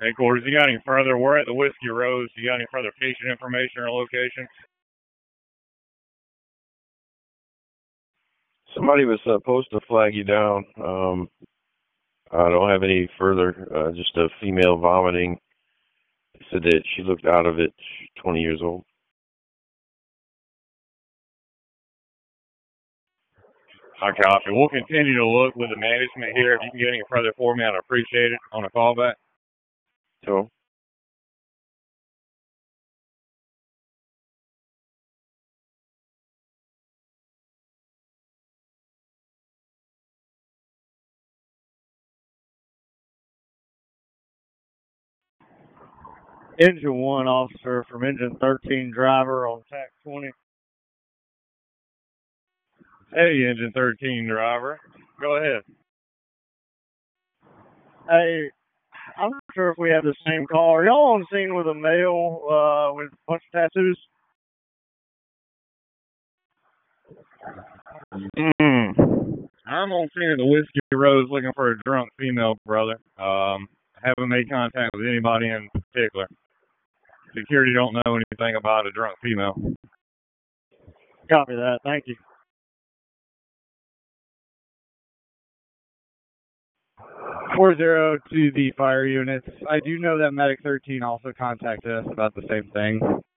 Headquarters, you got any further? We're at the Whiskey Rose. You got any further patient information or location? Somebody was supposed to flag you down. I don't have any further. Just a female vomiting. Said that she looked out of it. 20 years old. I copy. We'll continue to look with the management here. If you can get any further for me, I'd appreciate it on a callback. So. Engine 1 officer from Engine 13 driver on TAC 20. Hey, Engine 13 driver. Go ahead. Hey, I'm not sure if we have the same call. Are y'all on scene with a male with a bunch of tattoos? I'm on scene at the Whiskey Rose looking for a drunk female, brother. Haven't made contact with anybody in particular. Security don't know anything about a drunk female. Copy that. Thank you. 40 to the fire units. I do know that Medic 13 also contacted us about the same thing.